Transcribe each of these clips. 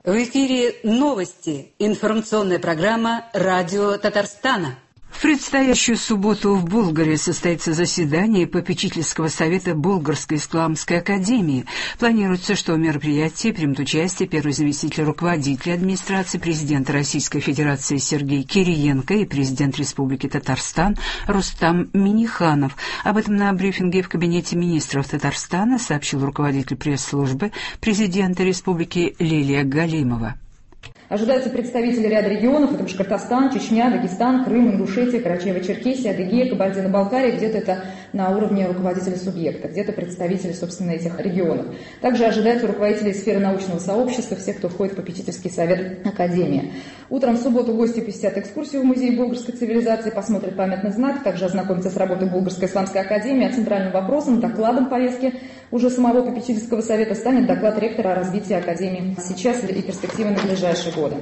В эфире новости. Информационная программа «Радио Татарстана». В предстоящую субботу в Болгаре состоится заседание попечительского совета Болгарской исламской академии. Планируется, что в мероприятии примут участие первый заместитель руководителя администрации президента Российской Федерации Сергей Кириенко и президент Республики Татарстан Рустам Минниханов. Об этом на брифинге в кабинете министров Татарстана сообщил руководитель пресс-службы президента республики Лилия Галимова. Ожидаются представители ряда регионов, это Башкортостан, Чечня, Дагестан, Крым, Ингушетия, Карачаево-Черкесия, Адыгея, Кабардино-Балкария, где-то это на уровне руководителя субъекта, где-то представители, собственно, этих регионов. Также ожидаются руководители сферы научного сообщества, все, кто входит в попечительский совет Академии. Утром в субботу гости посетят экскурсию в музей болгарской цивилизации, посмотрят памятный знак, также ознакомятся с работой Болгарской исламской академии, а центральным вопросом, докладом повестки уже самого попечительского совета станет доклад ректора о развитии Академии сейчас и перспективы на ближайшие годы.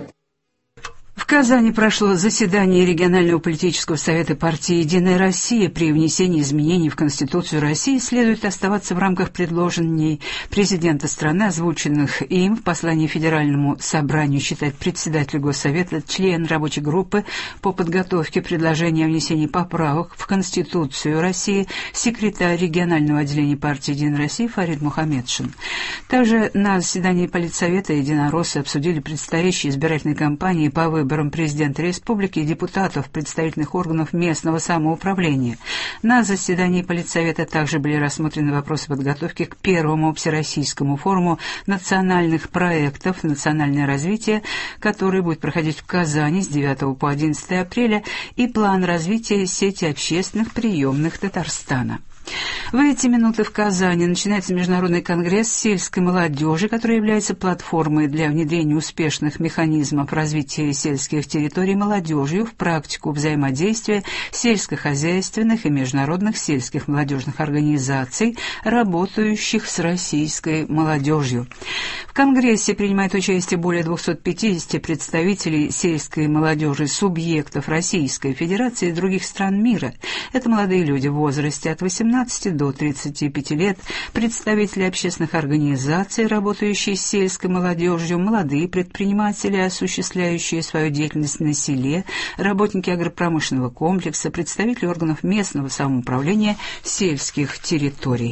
В Казани прошло заседание регионального политического совета партии «Единая Россия». При внесении изменений в Конституцию России следует оставаться в рамках предложений президента страны, озвученных им в послании Федеральному собранию, считает председатель Госсовета, член рабочей группы по подготовке предложения о внесении поправок в Конституцию России, секретарь регионального отделения партии «Единая Россия» Фарид Мухаммедшин. Также на заседании Политсовета единороссы обсудили предстоящие избирательные кампании по выборам президента республики и депутатов представительных органов местного самоуправления. На заседании Политсовета также были рассмотрены вопросы подготовки к первому всероссийскому форуму национальных проектов «Национальное развитие», который будет проходить в Казани с 9 по 11 апреля, и план развития сети общественных приемных Татарстана. В эти минуты в Казани начинается Международный конгресс сельской молодежи, который является платформой для внедрения успешных механизмов развития сельских территорий молодежью в практику взаимодействия сельскохозяйственных и международных сельских молодежных организаций, работающих с российской молодежью. В конгрессе принимает участие более 250 представителей сельской молодежи субъектов Российской Федерации и других стран мира. Это молодые люди в возрасте от 18 до 35 лет, представители общественных организаций, работающие с сельской молодежью, молодые предприниматели, осуществляющие свою деятельность на селе, работники агропромышленного комплекса, представители органов местного самоуправления сельских территорий.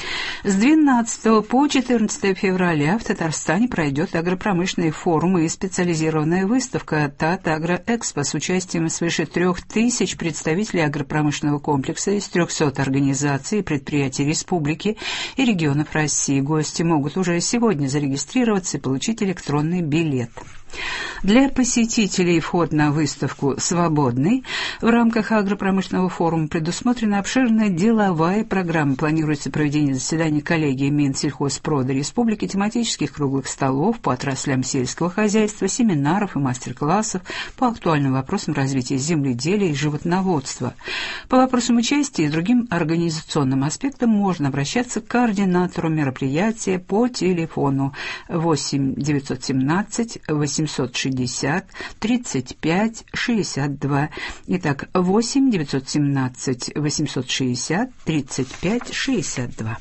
С 12 по 14 февраля в Татарстане пройдет агропромышленный форум и специализированная выставка «Татагроэкспо» с участием свыше 3000 представителей агропромышленного комплекса из 300 организаций и предприятий республики и регионов России. Гости могут уже сегодня зарегистрироваться и получить электронный билет. Для посетителей вход на выставку свободный. В рамках агропромышленного форума предусмотрена обширная деловая программа. Планируется проведение заседаний коллегии Минсельхозпрода Республики, тематических круглых столов по отраслям сельского хозяйства, семинаров и мастер-классов по актуальным вопросам развития земледелия и животноводства. По вопросам участия и другим организационным аспектам можно обращаться к координатору мероприятия по телефону 8 917 860 35 62. Итак, 8 917 860 35 62.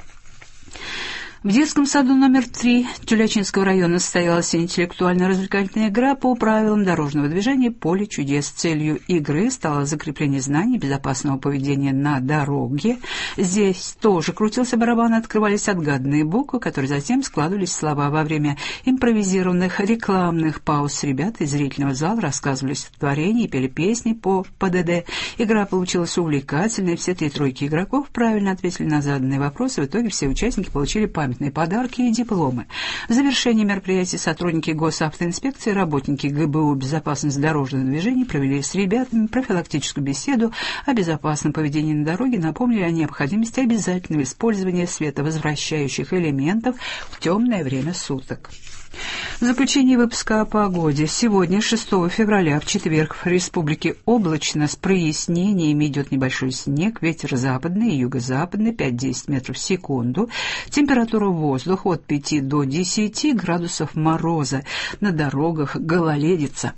В детском саду номер 3 Тюлячинского района состоялась интеллектуально-развлекательная игра по правилам дорожного движения «Поле чудес». Целью игры стало закрепление знаний безопасного поведения на дороге. Здесь тоже крутился барабан, открывались отгаданные буквы, которые затем складывались в слова. Во время импровизированных рекламных пауз ребята из зрительного зала рассказывали стихотворения и пели песни по ПДД. Игра получилась увлекательной. Все 3 тройки игроков правильно ответили на заданные вопросы. В итоге все участники получили памятные подарки и дипломы. В завершении мероприятия сотрудники госавтоинспекции, работники ГБУ «Безопасность дорожного движения» провели с ребятами профилактическую беседу о безопасном поведении на дороге, напомнили о необходимости обязательного использования световозвращающих элементов в темное время суток. В заключение выпуска о погоде. Сегодня, 6 февраля, в четверг, в республике облачно с прояснениями, идет небольшой снег, ветер западный и юго-западный 5-10 метров в секунду, температура воздуха от 5 до 10 градусов мороза, на дорогах гололедица.